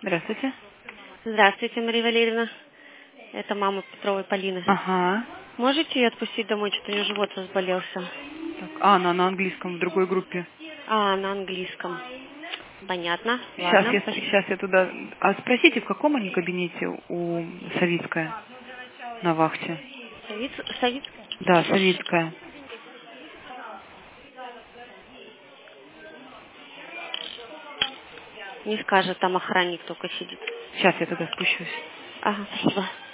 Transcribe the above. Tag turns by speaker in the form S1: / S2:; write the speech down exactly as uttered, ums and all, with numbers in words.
S1: Здравствуйте.
S2: Здравствуйте, Мария Валерьевна. Это мама Петровой Полины.
S1: Ага.
S2: Можете ее отпустить домой, что-то у нее живот разболелся.
S1: Так, а, она на английском в другой группе.
S2: А, на английском. Понятно.
S1: Сейчас
S2: Ладно.
S1: я, сейчас я туда... А спросите, в каком они кабинете у Савицкая на вахте?
S2: Савиц... Савиц...
S1: Да, Савицкая.
S2: Не скажет, там охранник только сидит.
S1: Сейчас я туда спущусь.
S2: Ага, спасибо.